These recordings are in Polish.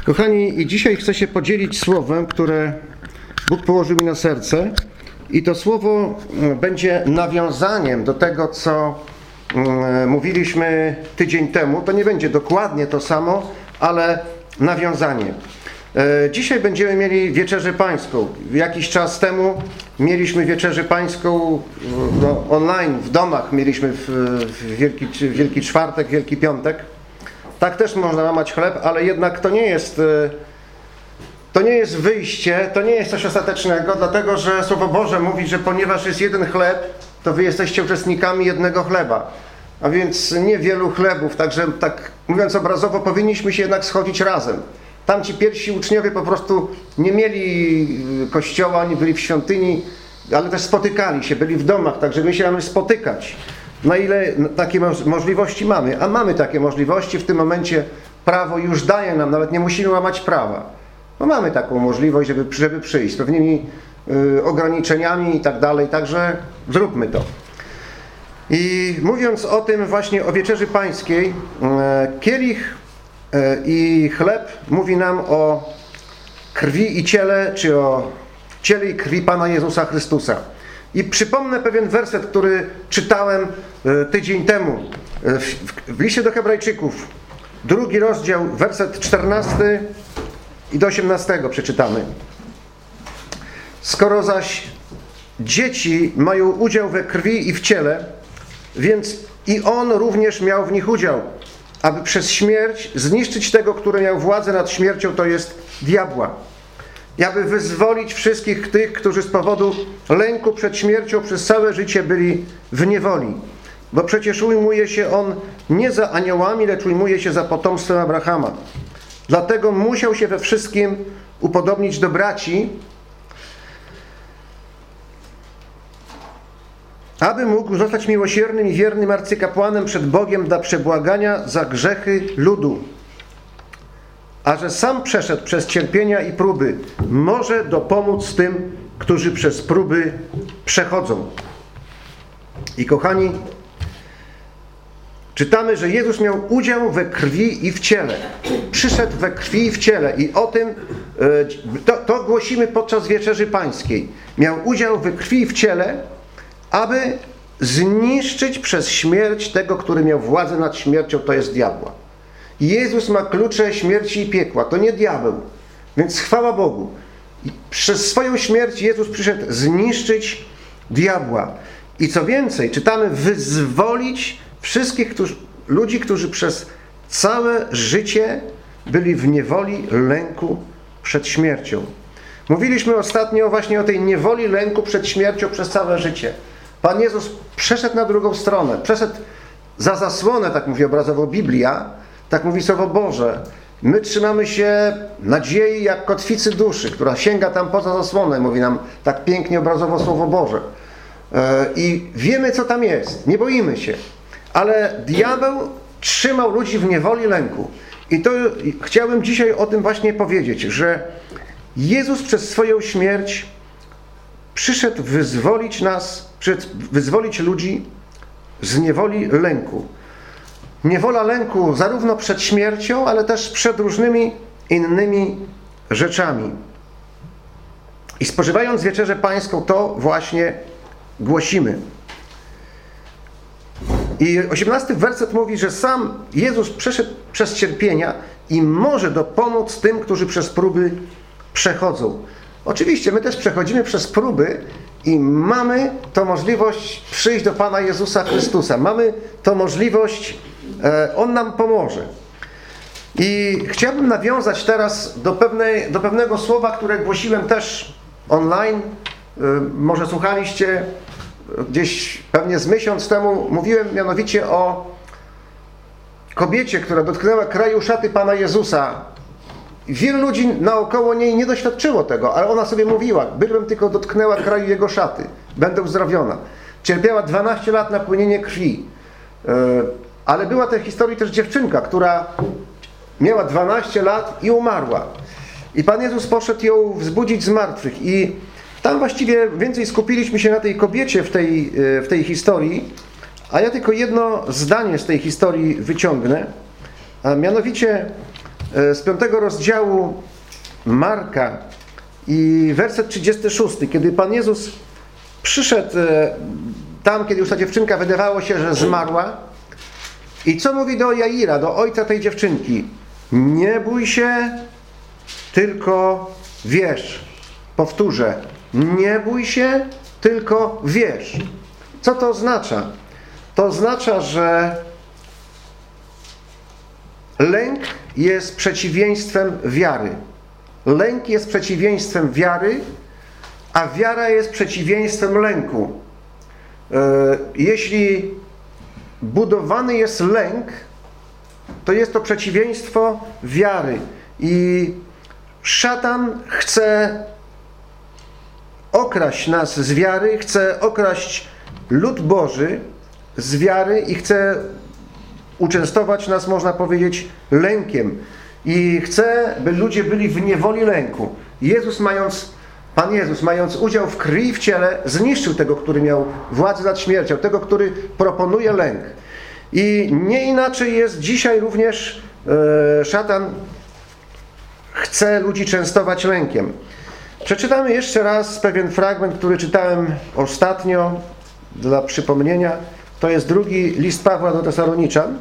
Kochani, i dzisiaj chcę się podzielić słowem, które Bóg położył mi na serce. I to słowo będzie nawiązaniem do tego, co mówiliśmy tydzień temu. To nie będzie dokładnie to samo, ale nawiązanie. Dzisiaj będziemy mieli Wieczerzę Pańską. Jakiś czas temu mieliśmy Wieczerzę Pańską online, w domach. Mieliśmy w Wielki Czwartek, Wielki Piątek. Tak też można łamać chleb, ale jednak to nie jest wyjście, to nie jest coś ostatecznego, dlatego że Słowo Boże mówi, że ponieważ jest jeden chleb, to wy jesteście uczestnikami jednego chleba. A więc nie wielu chlebów, także tak mówiąc obrazowo, powinniśmy się jednak schodzić razem. Tamci pierwsi uczniowie po prostu nie mieli kościoła, nie byli w świątyni, ale też spotykali się, byli w domach, także my się mamy spotykać. Na ile takie możliwości mamy? A mamy takie możliwości, w tym momencie prawo już daje nam, nawet nie musimy łamać prawa. No mamy taką możliwość, żeby przyjść z pewnymi ograniczeniami i tak dalej, także zróbmy to. I mówiąc o tym właśnie o Wieczerzy Pańskiej, kielich i chleb mówi nam o krwi i ciele, czy o ciele i krwi Pana Jezusa Chrystusa. I przypomnę pewien werset, który czytałem tydzień temu w liście do Hebrajczyków, 2 rozdział, werset 14 i do 18 przeczytamy. Skoro zaś dzieci mają udział we krwi i w ciele, więc i on również miał w nich udział, aby przez śmierć zniszczyć tego, który miał władzę nad śmiercią, to jest diabła. I aby wyzwolić wszystkich tych, którzy z powodu lęku przed śmiercią przez całe życie byli w niewoli. Bo przecież ujmuje się on nie za aniołami, lecz ujmuje się za potomstwem Abrahama. Dlatego musiał się we wszystkim upodobnić do braci, aby mógł zostać miłosiernym i wiernym arcykapłanem przed Bogiem dla przebłagania za grzechy ludu. A że sam przeszedł przez cierpienia i próby, może dopomóc tym, którzy przez próby przechodzą. I kochani, czytamy, że Jezus miał udział we krwi i w ciele. Przyszedł we krwi i w ciele. I o tym to głosimy podczas Wieczerzy Pańskiej. Miał udział we krwi i w ciele, aby zniszczyć przez śmierć tego, który miał władzę nad śmiercią, to jest diabła. Jezus ma klucze śmierci i piekła, to nie diabeł. Więc chwała Bogu. Przez swoją śmierć Jezus przyszedł zniszczyć diabła. I co więcej, czytamy, wyzwolić wszystkich ludzi, którzy przez całe życie byli w niewoli, lęku przed śmiercią. Mówiliśmy ostatnio właśnie o tej niewoli, lęku przed śmiercią przez całe życie. Pan Jezus przeszedł na drugą stronę, przeszedł za zasłonę, tak mówi obrazowo Biblia, tak mówi Słowo Boże. My trzymamy się nadziei jak kotwicy duszy, która sięga tam poza zasłonę, mówi nam tak pięknie obrazowo Słowo Boże. I wiemy, co tam jest, nie boimy się. Ale diabeł trzymał ludzi w niewoli, lęku. I to chciałem dzisiaj o tym właśnie powiedzieć, że Jezus przez swoją śmierć przyszedł wyzwolić nas, wyzwolić ludzi z niewoli lęku. Niewola lęku zarówno przed śmiercią, ale też przed różnymi innymi rzeczami. I spożywając Wieczerzę Pańską, to właśnie głosimy. I 18 werset mówi, że sam Jezus przeszedł przez cierpienia i może dopomóc tym, którzy przez próby przechodzą. Oczywiście my też przechodzimy przez próby i mamy tą możliwość przyjść do Pana Jezusa Chrystusa. Mamy tą możliwość, On nam pomoże. I chciałbym nawiązać teraz do pewnego słowa, które głosiłem też online. Może słuchaliście gdzieś pewnie z miesiąc temu. Mówiłem mianowicie o kobiecie, która dotknęła kraju szaty Pana Jezusa. Wielu ludzi naokoło niej nie doświadczyło tego, ale ona sobie mówiła, bylbym tylko dotknęła kraju Jego szaty, będę uzdrowiona. Cierpiała 12 lat na płynienie krwi. Ale była w tej historii też dziewczynka, która miała 12 lat i umarła. I Pan Jezus poszedł ją wzbudzić z martwych. I tam właściwie więcej skupiliśmy się na tej kobiecie w tej historii, a ja tylko jedno zdanie z tej historii wyciągnę. A mianowicie z 5 rozdziału Marka i werset 36, kiedy Pan Jezus przyszedł tam, kiedy już ta dziewczynka wydawało się, że zmarła. I co mówi do Jaira, do ojca tej dziewczynki? Nie bój się, tylko wierz. Powtórzę, nie bój się, tylko wierz. Co to oznacza? To oznacza, że lęk jest przeciwieństwem wiary. Lęk jest przeciwieństwem wiary, a wiara jest przeciwieństwem lęku. Jeśli budowany jest lęk, to jest to przeciwieństwo wiary. I szatan chce okraść nas z wiary, chce okraść lud Boży z wiary i chce uczęstować nas, można powiedzieć, lękiem. I chce, by ludzie byli w niewoli lęku. Pan Jezus, mając udział w krwi i w ciele, zniszczył tego, który miał władzę nad śmiercią, tego, który proponuje lęk. I nie inaczej jest dzisiaj również szatan chce ludzi częstować lękiem. Przeczytamy jeszcze raz pewien fragment, który czytałem ostatnio dla przypomnienia. To jest 2 list Pawła do Tesaloniczan.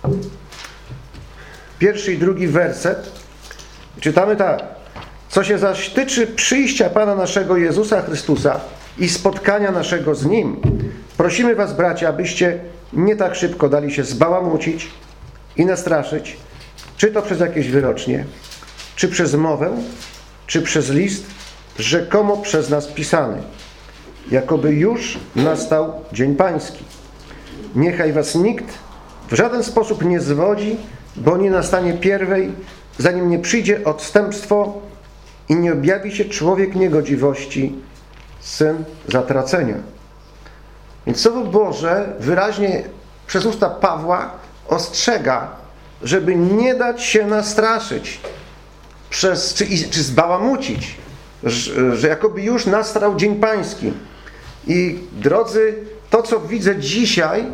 1 i 2 werset. Czytamy tak. Co się zaś tyczy przyjścia Pana naszego Jezusa Chrystusa i spotkania naszego z Nim, prosimy was, bracia, abyście nie tak szybko dali się zbałamucić i nastraszyć, czy to przez jakieś wyrocznie, czy przez mowę, czy przez list, rzekomo przez nas pisany, jakoby już nastał dzień Pański. Niechaj was nikt w żaden sposób nie zwodzi, bo nie nastanie pierwej, zanim nie przyjdzie odstępstwo i nie objawi się człowiek niegodziwości, syn zatracenia. Więc Słowo Boże wyraźnie przez usta Pawła ostrzega, żeby nie dać się nastraszyć czy zbałamucić, że jakoby już nastał dzień Pański. I drodzy, to co widzę dzisiaj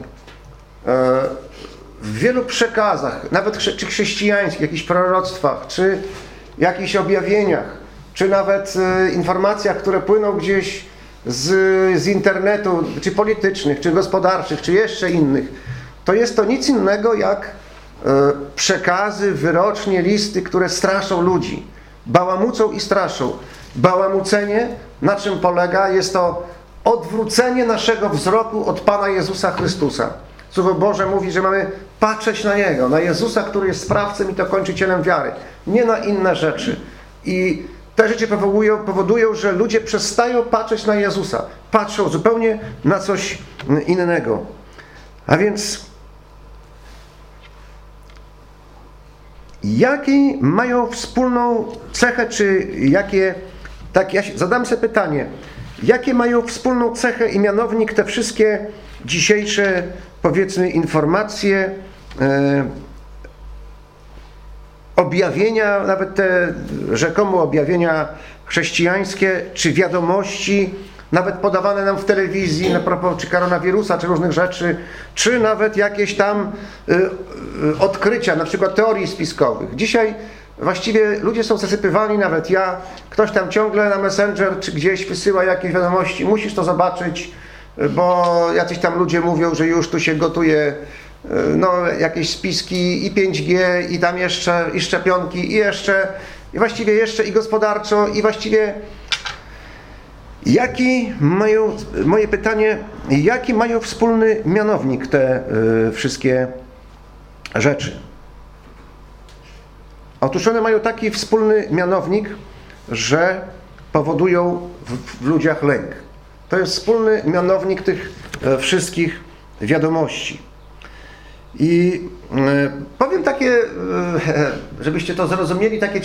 w wielu przekazach, nawet czy chrześcijańskich, jakichś proroctwach, czy jakichś objawieniach, czy nawet informacjach, które płyną gdzieś z internetu, czy politycznych, czy gospodarczych, czy jeszcze innych, to jest to nic innego jak przekazy, wyrocznie, listy, które straszą ludzi. Bałamucą i straszą. Bałamucenie, na czym polega? Jest to odwrócenie naszego wzroku od Pana Jezusa Chrystusa. Słowo Boże mówi, że mamy patrzeć na Niego, na Jezusa, który jest sprawcą i to kończycielem wiary. Nie na inne rzeczy. I te rzeczy powodują, że ludzie przestają patrzeć na Jezusa. Patrzą zupełnie na coś innego. A więc jakie mają wspólną cechę, czy jakie... Tak, ja zadam sobie pytanie. Jakie mają wspólną cechę i mianownik te wszystkie dzisiejsze, powiedzmy, informacje, objawienia, nawet te rzekomo objawienia chrześcijańskie, czy wiadomości, nawet podawane nam w telewizji, na propos czy koronawirusa, czy różnych rzeczy, czy nawet jakieś tam odkrycia, na przykład teorii spiskowych. Dzisiaj właściwie ludzie są zasypywani, nawet ja, ktoś tam ciągle na Messenger, czy gdzieś wysyła jakieś wiadomości, musisz to zobaczyć, bo jacyś tam ludzie mówią, że już tu się gotuje jakieś spiski i 5G, i tam jeszcze, i szczepionki, i właściwie jeszcze i gospodarczo, i właściwie moje pytanie, jaki mają wspólny mianownik te wszystkie rzeczy? Otóż one mają taki wspólny mianownik, że powodują w ludziach lęk. To jest wspólny mianownik tych wszystkich wiadomości. I powiem takie, żebyście to zrozumieli, takie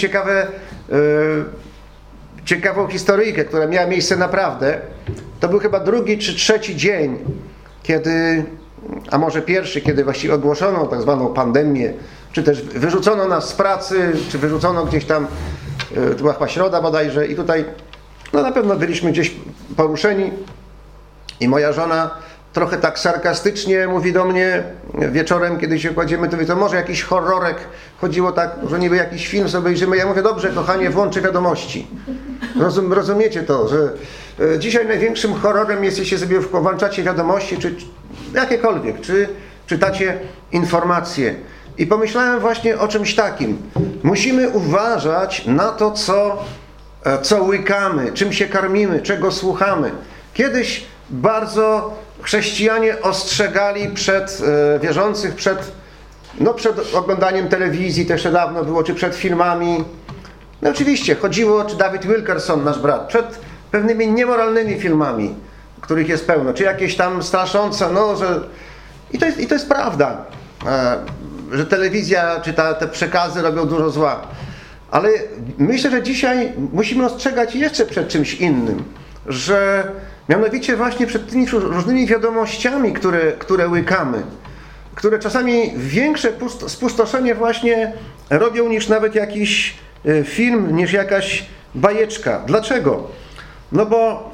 ciekawą historyjkę, która miała miejsce naprawdę. To był chyba 2. czy 3. dzień, kiedy, a może 1., kiedy właściwie ogłoszono tak zwaną pandemię, czy też wyrzucono nas z pracy, czy wyrzucono gdzieś tam, to była chyba środa bodajże, i tutaj na pewno byliśmy gdzieś poruszeni i moja żona trochę tak sarkastycznie mówi do mnie wieczorem, kiedy się kładziemy, to mówi, to może jakiś horrorek, chodziło tak, że niby jakiś film sobie obejrzymy. Ja mówię, dobrze, kochanie, włączę wiadomości. Rozumiecie to, że dzisiaj największym horrorem jest, jeśli sobie włączacie wiadomości, czy jakiekolwiek, czy czytacie informacje. I pomyślałem właśnie o czymś takim. Musimy uważać na to, co łykamy, czym się karmimy, czego słuchamy. Kiedyś bardzo chrześcijanie ostrzegali wierzących przed oglądaniem telewizji, to jeszcze dawno było, czy przed filmami. No oczywiście, chodziło, czy David Wilkerson, nasz brat, przed pewnymi niemoralnymi filmami, których jest pełno, czy jakieś tam straszące, I to jest prawda, że telewizja, czy te przekazy robią dużo zła. Ale myślę, że dzisiaj musimy ostrzegać jeszcze przed czymś innym, że mianowicie właśnie przed tymi różnymi wiadomościami, które łykamy, które czasami większe spustoszenie właśnie robią niż nawet jakiś film, niż jakaś bajeczka. Dlaczego? No bo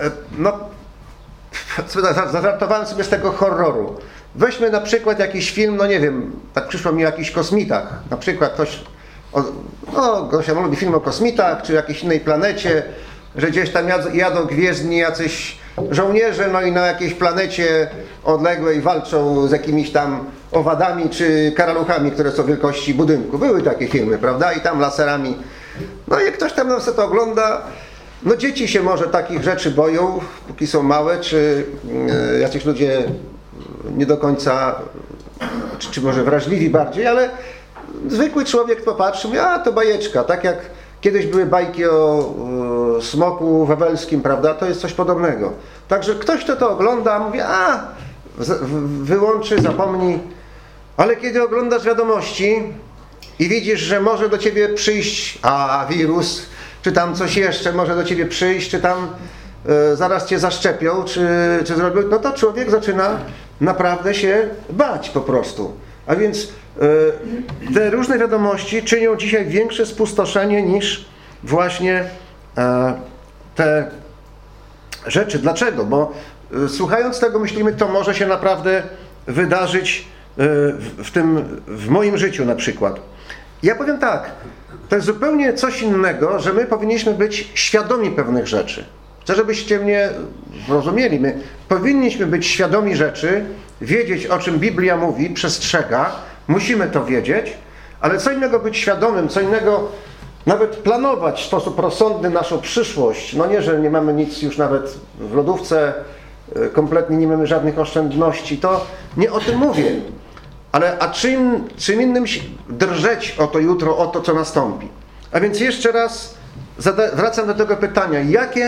zażartowałem sobie z tego horroru. Weźmy na przykład jakiś film, no nie wiem, tak przyszło mi o jakichś kosmitach. Na przykład ktoś lubi film o kosmitach, czy jakiejś innej planecie, że gdzieś tam jadą gwiezdni jacyś żołnierze, no i na jakiejś planecie odległej walczą z jakimiś tam owadami, czy karaluchami, które są wielkości budynku. Były takie filmy, prawda? I tam laserami. No i ktoś tam to ogląda. No dzieci się może takich rzeczy boją, póki są małe, czy jacyś ludzie nie do końca, czy może wrażliwi bardziej, ale zwykły człowiek popatrzy, mówi, to bajeczka, tak jak kiedyś były bajki o smoku wawelskim, prawda, to jest coś podobnego. Także ktoś, kto to ogląda, mówi, wyłączy, zapomni, ale kiedy oglądasz wiadomości i widzisz, że może do ciebie przyjść wirus, czy tam coś jeszcze może do ciebie przyjść, czy tam zaraz cię zaszczepią, czy zrobią, no to człowiek zaczyna naprawdę się bać po prostu. A więc te różne wiadomości czynią dzisiaj większe spustoszenie niż właśnie te rzeczy. Dlaczego? Bo słuchając tego myślimy, to może się naprawdę wydarzyć w moim życiu na przykład. Ja powiem tak, to jest zupełnie coś innego, że my powinniśmy być świadomi pewnych rzeczy. Chcę, żebyście mnie zrozumieli. My powinniśmy być świadomi rzeczy, wiedzieć, o czym Biblia mówi, przestrzega, musimy to wiedzieć, ale co innego być świadomym, co innego nawet planować w sposób rozsądny naszą przyszłość. No nie, że nie mamy nic już nawet w lodówce, kompletnie nie mamy żadnych oszczędności, to nie o tym mówię. Ale czym innym drżeć o to jutro, o to, co nastąpi. A więc jeszcze raz wracam do tego pytania,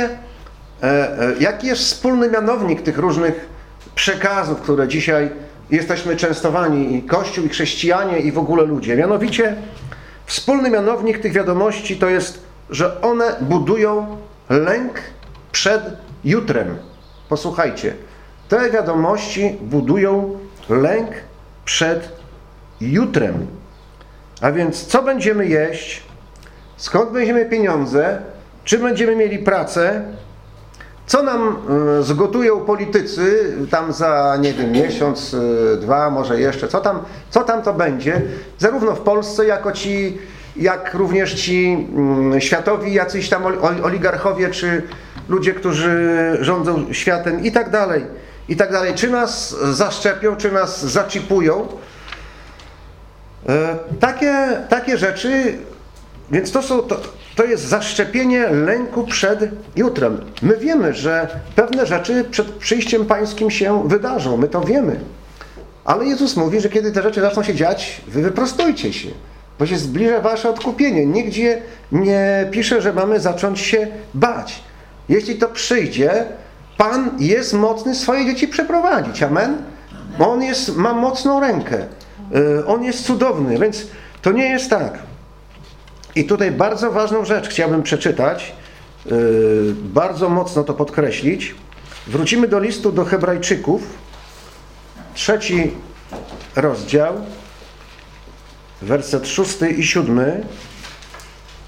jaki jest wspólny mianownik tych różnych przekazów, które dzisiaj jesteśmy częstowani, i Kościół, i chrześcijanie, i w ogóle ludzie. Mianowicie wspólny mianownik tych wiadomości to jest, że one budują lęk przed jutrem. Posłuchajcie, te wiadomości budują lęk przed jutrem. A więc co będziemy jeść, skąd weźmiemy pieniądze, czy będziemy mieli pracę, co nam zgotują politycy tam za, nie wiem, miesiąc, dwa, może jeszcze, co tam to będzie, zarówno w Polsce, jak również ci światowi jacyś tam oligarchowie, czy ludzie, którzy rządzą światem i tak dalej, i tak dalej. Czy nas zaszczepią, czy nas zaczipują. Takie rzeczy, więc to jest zaszczepienie lęku przed jutrem. My wiemy, że pewne rzeczy przed przyjściem pańskim się wydarzą. My to wiemy. Ale Jezus mówi, że kiedy te rzeczy zaczną się dziać, wy wyprostujcie się, bo się zbliża wasze odkupienie. Nigdzie nie pisze, że mamy zacząć się bać. Jeśli to przyjdzie, Pan jest mocny swoje dzieci przeprowadzić. Amen? On ma mocną rękę. On jest cudowny, więc to nie jest tak. I tutaj bardzo ważną rzecz chciałbym przeczytać, bardzo mocno to podkreślić. Wrócimy do listu do Hebrajczyków, 3 rozdział, werset 6 i 7.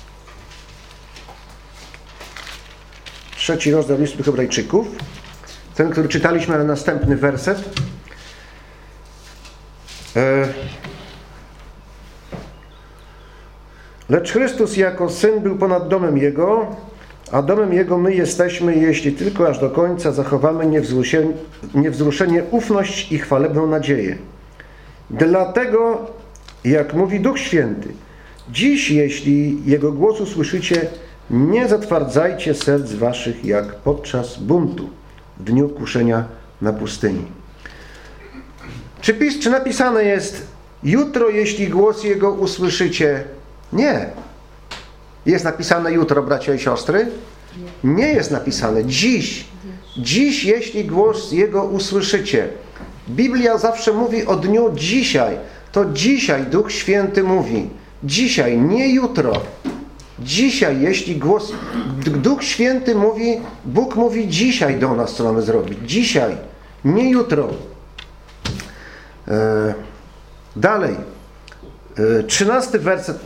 3 rozdział listu do Hebrajczyków. ten, który czytaliśmy, ale następny werset. Lecz Chrystus jako Syn był ponad domem Jego, a domem Jego my jesteśmy, jeśli tylko aż do końca zachowamy niewzruszenie ufność i chwalebną nadzieję. Dlatego, jak mówi Duch Święty, dziś, jeśli Jego głos usłyszycie, nie zatwardzajcie serc waszych, jak podczas buntu w dniu kuszenia na pustyni. Czy napisane jest jutro, jeśli głos Jego usłyszycie? Nie. Jest napisane jutro, bracia i siostry? Nie jest napisane dziś. Dziś, jeśli głos Jego usłyszycie. Biblia zawsze mówi o dniu dzisiaj. To dzisiaj Duch Święty mówi. Dzisiaj, nie jutro. Dzisiaj, jeśli głos... Duch Święty mówi, Bóg mówi dzisiaj do nas, co mamy zrobić. Dzisiaj, nie jutro. Dalej. 13 werset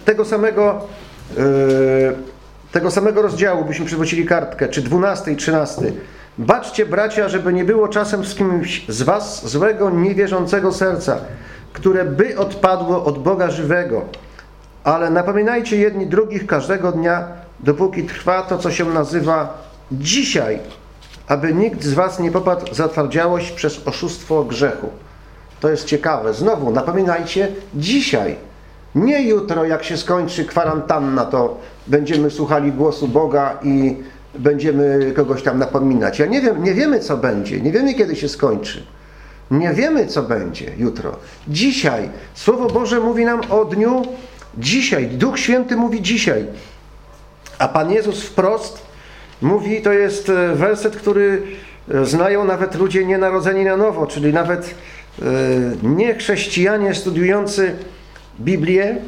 tego samego rozdziału, byśmy przywrócili kartkę, czy 12 i 13. Baczcie, bracia, żeby nie było czasem z kimś z was złego, niewierzącego serca, które by odpadło od Boga żywego. Ale napominajcie jedni drugich każdego dnia, dopóki trwa to, co się nazywa dzisiaj, aby nikt z was nie popadł w zatwardziałość przez oszustwo grzechu. To jest ciekawe. Znowu, napominajcie dzisiaj. Nie jutro, jak się skończy kwarantanna, to będziemy słuchali głosu Boga i będziemy kogoś tam napominać. Ja nie wiemy, co będzie. Nie wiemy, kiedy się skończy. Nie wiemy, co będzie jutro. Dzisiaj. Słowo Boże mówi nam o dniu dzisiaj. Duch Święty mówi dzisiaj. A Pan Jezus wprost mówi, to jest werset, który znają nawet ludzie nienarodzeni na nowo, czyli nawet nie chrześcijanie studiujący Biblię.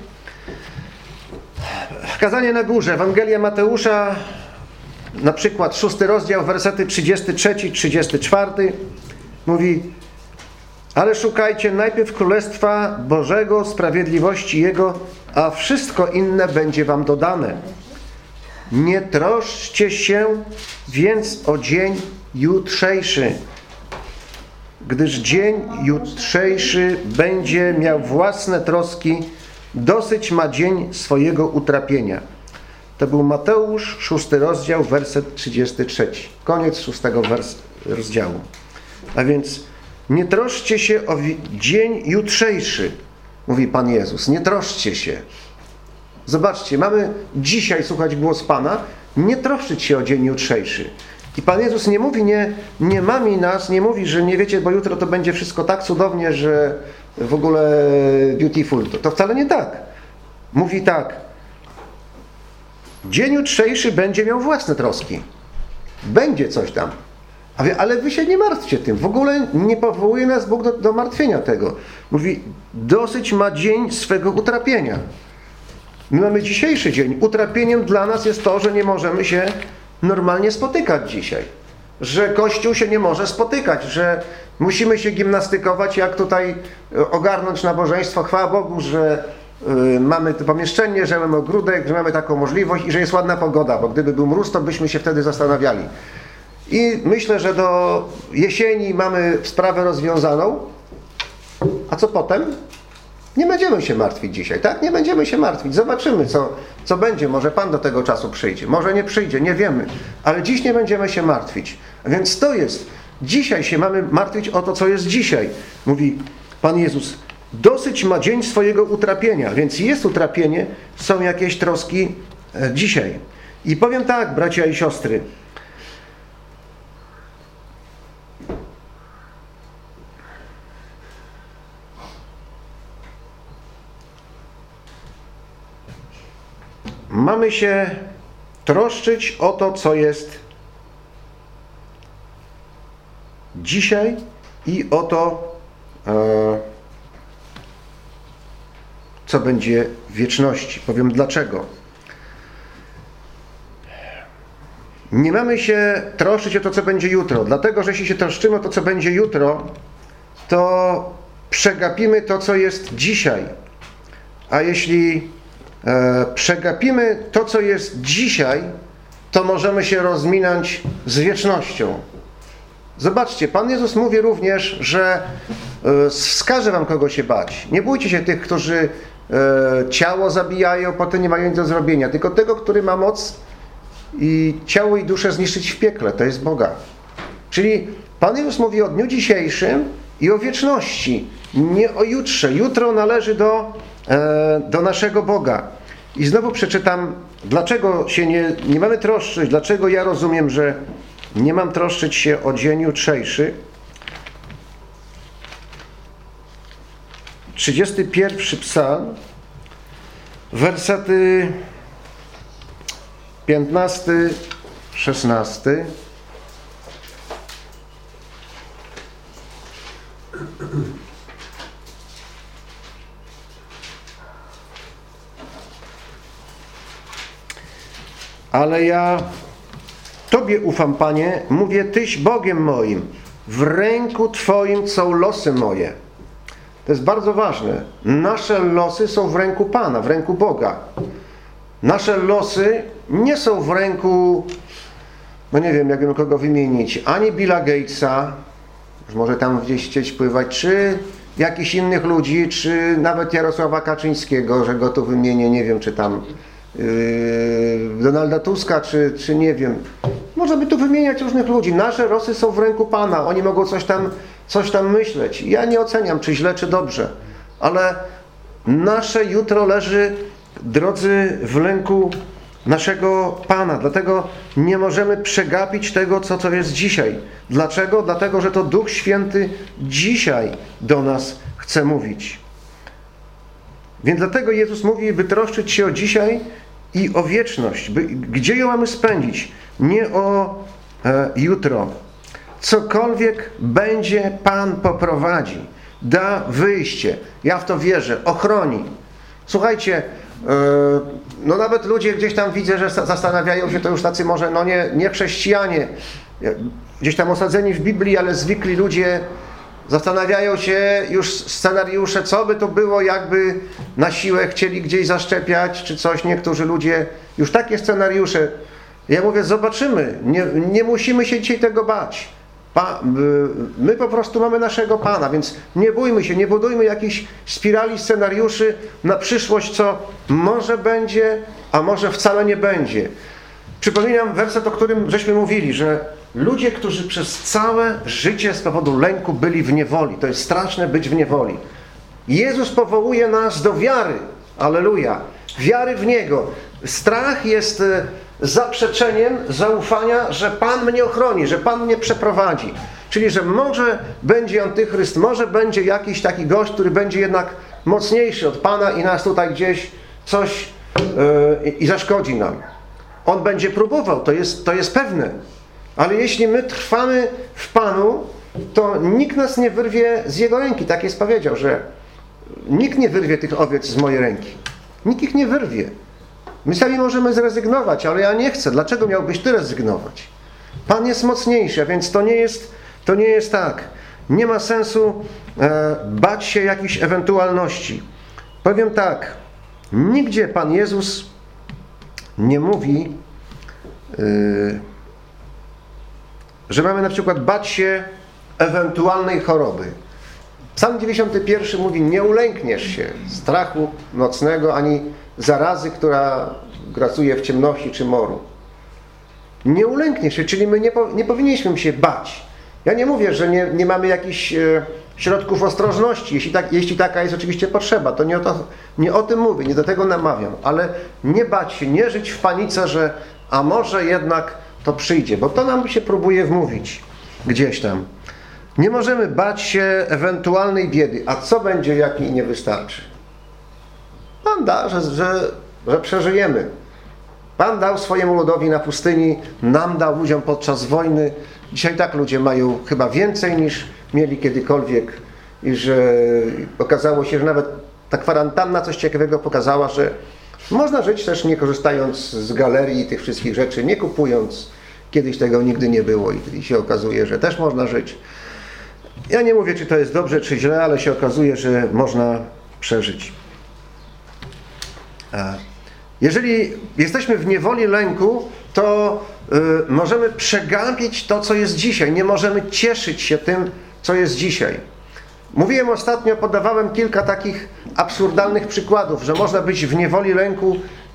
Kazanie na górze, Ewangelia Mateusza, na przykład 6 rozdział, wersety 33-34 mówi: ale szukajcie najpierw Królestwa Bożego, sprawiedliwości Jego, a wszystko inne będzie wam dodane. Nie troszczcie się więc o dzień jutrzejszy, gdyż dzień jutrzejszy będzie miał własne troski, dosyć ma dzień swojego utrapienia. To był Mateusz, 6 rozdział, werset 33. Koniec 6 rozdziału. A więc nie troszczcie się o dzień jutrzejszy, mówi Pan Jezus. Nie troszczcie się. Zobaczcie, mamy dzisiaj słuchać głos Pana, nie troszczyć się o dzień jutrzejszy. I Pan Jezus nie mówi, nie mami nas, nie mówi, że nie wiecie, bo jutro to będzie wszystko tak cudownie, że w ogóle beautiful. To wcale nie tak. Mówi tak. Dzień jutrzejszy będzie miał własne troski. Będzie coś tam. Ale wy się nie martwcie tym. W ogóle nie powołuje nas Bóg do martwienia tego. Mówi, dosyć ma dzień swego utrapienia. My mamy dzisiejszy dzień. Utrapieniem dla nas jest to, że nie możemy się normalnie spotykać dzisiaj. Że Kościół się nie może spotykać, że musimy się gimnastykować, jak tutaj ogarnąć nabożeństwo. Chwała Bogu, że mamy to pomieszczenie, że mamy ogródek, że mamy taką możliwość i że jest ładna pogoda, bo gdyby był mróz, to byśmy się wtedy zastanawiali. I myślę, że do jesieni mamy sprawę rozwiązaną. A co potem? Nie będziemy się martwić dzisiaj, tak? Nie będziemy się martwić. Zobaczymy, co będzie. Może Pan do tego czasu przyjdzie. Może nie przyjdzie, nie wiemy. Ale dziś nie będziemy się martwić. A więc to jest. Dzisiaj się mamy martwić o to, co jest dzisiaj. Mówi Pan Jezus. Dosyć ma dzień swojego utrapienia. Więc jest utrapienie, są jakieś troski dzisiaj. I powiem tak, bracia i siostry. Mamy się troszczyć o to, co jest dzisiaj i o to, co będzie w wieczności. Powiem dlaczego. Nie mamy się troszczyć o to, co będzie jutro. Dlatego, że jeśli się troszczymy o to, co będzie jutro, to przegapimy to, co jest dzisiaj. A jeśli przegapimy to, co jest dzisiaj, to możemy się rozminąć z wiecznością. Zobaczcie, Pan Jezus mówi również, że wskaże wam, kogo się bać. Nie bójcie się tych, którzy ciało zabijają, potem nie mają nic do zrobienia, tylko tego, który ma moc i ciało i duszę zniszczyć w piekle. To jest Boga. Czyli Pan Jezus mówi o dniu dzisiejszym i o wieczności, nie o jutrze. Jutro należy do naszego Boga. I znowu przeczytam, dlaczego się nie mamy troszczyć, dlaczego ja rozumiem, że nie mam troszczyć się o dzień jutrzejszy. 31 psalm, wersety 15, 16. Ale ja Tobie ufam, Panie, mówię, Tyś Bogiem moim, w ręku Twoim są losy moje. To jest bardzo ważne. Nasze losy są w ręku Pana, w ręku Boga. Nasze losy nie są w ręku, no nie wiem, jakbym kogo wymienić, ani Billa Gatesa, może tam gdzieś chcieć pływać, czy jakichś innych ludzi, czy nawet Jarosława Kaczyńskiego, że go tu wymienię, nie wiem, czy tam Donalda Tuska, czy nie wiem. Można by tu wymieniać różnych ludzi. Nasze losy są w ręku Pana. Oni mogą coś tam myśleć. Ja nie oceniam, czy źle, czy dobrze. Ale nasze jutro leży, drodzy, w ręku naszego Pana. Dlatego nie możemy przegapić tego, co jest dzisiaj. Dlaczego? Dlatego, że to Duch Święty dzisiaj do nas chce mówić. Więc dlatego Jezus mówi, by troszczyć się o dzisiaj i o wieczność. Gdzie ją mamy spędzić? Nie o jutro. Cokolwiek będzie, Pan poprowadzi. Da wyjście. Ja w to wierzę. Ochroni. Słuchajcie, no nawet ludzie gdzieś tam widzę, że zastanawiają się, to już tacy może, no nie chrześcijanie, gdzieś tam osadzeni w Biblii, ale zwykli ludzie zastanawiają się już scenariusze, co by to było, jakby na siłę chcieli gdzieś zaszczepiać, czy coś. Niektórzy ludzie, już takie scenariusze. Ja mówię, zobaczymy. Nie musimy się dzisiaj tego bać. My po prostu mamy naszego Pana, więc nie bójmy się, nie budujmy jakichś spirali scenariuszy na przyszłość, co może będzie, a może wcale nie będzie. Przypominam werset, o którym żeśmy mówili, że ludzie, którzy przez całe życie z powodu lęku byli w niewoli. To jest straszne być w niewoli. Jezus powołuje nas do wiary. Alleluja. Wiary w Niego. Strach jest zaprzeczeniem zaufania, że Pan mnie ochroni, że Pan mnie przeprowadzi. Czyli, że może będzie antychryst, może będzie jakiś taki gość, który będzie jednak mocniejszy od Pana i nas tutaj gdzieś coś i zaszkodzi nam. On będzie próbował, to jest pewne. Ale jeśli my trwamy w Panu, to nikt nas nie wyrwie z Jego ręki. Tak jest powiedział, że nikt nie wyrwie tych owiec z mojej ręki. Nikt ich nie wyrwie. My sami możemy zrezygnować, ale ja nie chcę. Dlaczego miałbyś Ty rezygnować? Pan jest mocniejszy, a więc to nie jest tak. Nie ma sensu bać się jakichś ewentualności. Powiem tak. Nigdzie Pan Jezus nie mówi, że mamy na przykład bać się ewentualnej choroby. Psalm 91 mówi, nie ulękniesz się strachu nocnego, ani zarazy, która grasuje w ciemności czy moru. Nie ulękniesz się, czyli my nie powinniśmy się bać. Ja nie mówię, że nie mamy jakichś środków ostrożności, jeśli taka jest oczywiście potrzeba, to nie o tym mówię, nie do tego namawiam, ale nie bać się, nie żyć w panice, że a może jednak to przyjdzie, bo to nam się próbuje wmówić gdzieś tam. Nie możemy bać się ewentualnej biedy, a co będzie, jak jej nie wystarczy? Pan da, że przeżyjemy. Pan dał swojemu ludowi na pustyni, nam dał ludziom podczas wojny. Dzisiaj tak ludzie mają chyba więcej niż mieli kiedykolwiek i że okazało się, że nawet ta kwarantanna coś ciekawego pokazała, że można żyć też nie korzystając z galerii i tych wszystkich rzeczy, nie kupując. Kiedyś tego nigdy nie było i się okazuje, że też można żyć. Ja nie mówię, czy to jest dobrze, czy źle, ale się okazuje, że można przeżyć. Jeżeli jesteśmy w niewoli lęku, to możemy przegapić to, co jest dzisiaj. Nie możemy cieszyć się tym, co jest dzisiaj. Mówiłem ostatnio, podawałem kilka takich absurdalnych przykładów, że można być w niewoli lęku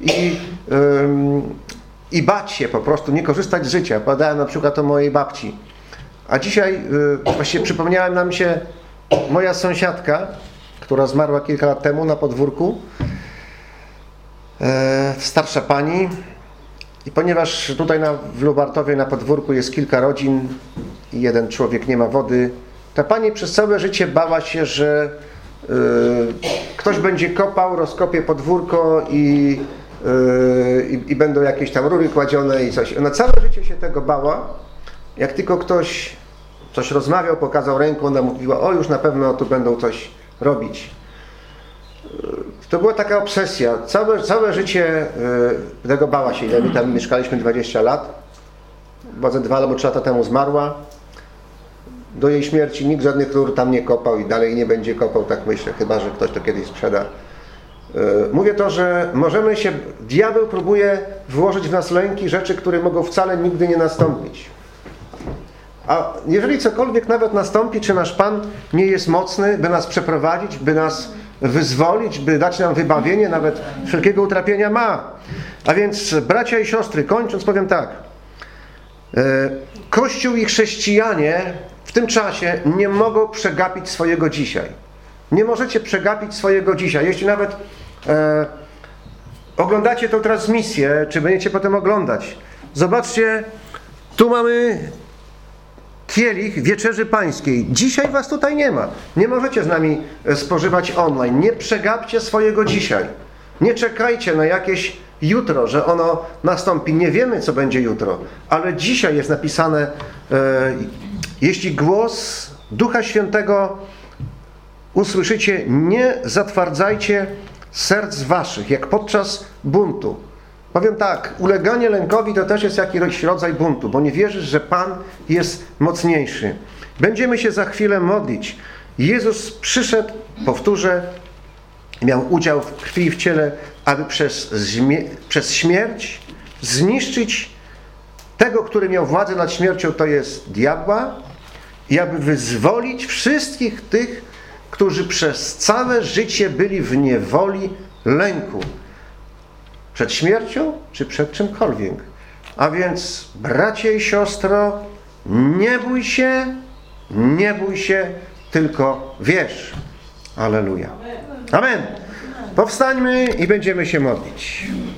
i bać się po prostu, nie korzystać z życia. Podałem na przykład o mojej babci. A dzisiaj właściwie przypomniała nam się moja sąsiadka, która zmarła kilka lat temu na podwórku. Starsza pani. I ponieważ tutaj w Lubartowie na podwórku jest kilka rodzin i jeden człowiek nie ma wody, ta pani przez całe życie bała się, że ktoś będzie kopał, rozkopie podwórko i będą jakieś tam rury kładzione i coś. Ona całe życie się tego bała. Jak tylko ktoś coś rozmawiał, pokazał ręką, ona mówiła, o już na pewno tu będą coś robić. To była taka obsesja. Całe życie tego bała się. My tam mieszkaliśmy 20 lat. Bo ze 2 albo 3 lata temu zmarła. Do jej śmierci nikt żadnych rur tam nie kopał i dalej nie będzie kopał, tak myślę, chyba że ktoś to kiedyś sprzeda. Mówię to, że możemy się, diabeł próbuje włożyć w nas lęki, rzeczy, które mogą wcale nigdy nie nastąpić. A jeżeli cokolwiek nawet nastąpi, czy nasz Pan nie jest mocny, by nas przeprowadzić, by nas wyzwolić, by dać nam wybawienie, nawet wszelkiego utrapienia ma. A więc, bracia i siostry, kończąc powiem tak. Kościół i chrześcijanie w tym czasie nie mogą przegapić swojego dzisiaj. Nie możecie przegapić swojego dzisiaj. Jeśli nawet oglądacie tę transmisję, czy będziecie potem oglądać, zobaczcie, tu mamy kielich Wieczerzy Pańskiej. Dzisiaj was tutaj nie ma. Nie możecie z nami spożywać online. Nie przegapcie swojego dzisiaj. Nie czekajcie na jakieś jutro, że ono nastąpi. Nie wiemy, co będzie jutro. Ale dzisiaj jest napisane, jeśli głos Ducha Świętego usłyszycie, nie zatwardzajcie serc waszych, jak podczas buntu. Powiem tak, uleganie lękowi to też jest jakiś rodzaj buntu, bo nie wierzysz, że Pan jest mocniejszy. Będziemy się za chwilę modlić. Jezus przyszedł, powtórzę, miał udział w krwi i w ciele, aby przez śmierć zniszczyć tego, który miał władzę nad śmiercią, to jest diabła, i aby wyzwolić wszystkich tych, którzy przez całe życie byli w niewoli lęku. Przed śmiercią, czy przed czymkolwiek. A więc, bracie i siostro, nie bój się, tylko wierz. Alleluja. Amen. Powstańmy i będziemy się modlić.